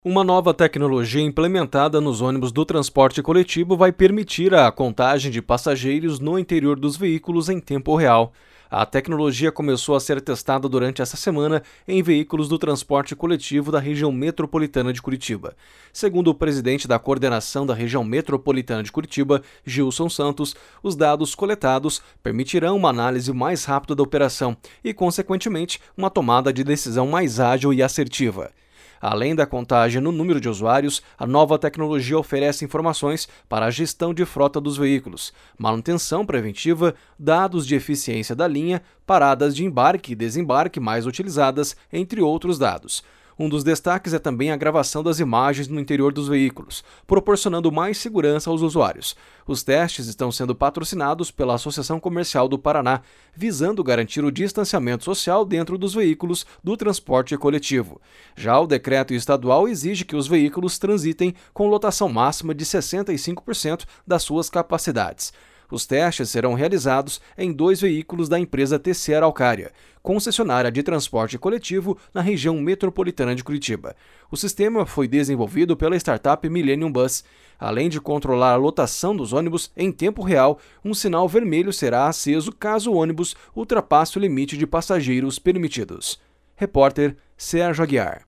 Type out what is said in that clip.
Uma nova tecnologia implementada nos ônibus do transporte coletivo vai permitir a contagem de passageiros no interior dos veículos em tempo real. A tecnologia começou a ser testada durante essa semana em veículos do transporte coletivo da região metropolitana de Curitiba. Segundo o presidente da coordenação da região metropolitana de Curitiba, Gilson Santos, os dados coletados permitirão uma análise mais rápida da operação e, consequentemente, uma tomada de decisão mais ágil e assertiva. Além da contagem no número de usuários, a nova tecnologia oferece informações para a gestão de frota dos veículos, manutenção preventiva, dados de eficiência da linha, paradas de embarque e desembarque mais utilizadas, entre outros dados. Um dos destaques é também a gravação das imagens no interior dos veículos, proporcionando mais segurança aos usuários. Os testes estão sendo patrocinados pela Associação Comercial do Paraná, visando garantir o distanciamento social dentro dos veículos do transporte coletivo. Já o decreto estadual exige que os veículos transitem com lotação máxima de 65% das suas capacidades. Os testes serão realizados em 2 veículos da empresa TC Araucária, concessionária de transporte coletivo na região metropolitana de Curitiba. O sistema foi desenvolvido pela startup Millennium Bus. Além de controlar a lotação dos ônibus em tempo real, um sinal vermelho será aceso caso o ônibus ultrapasse o limite de passageiros permitidos. Repórter Sérgio Aguiar.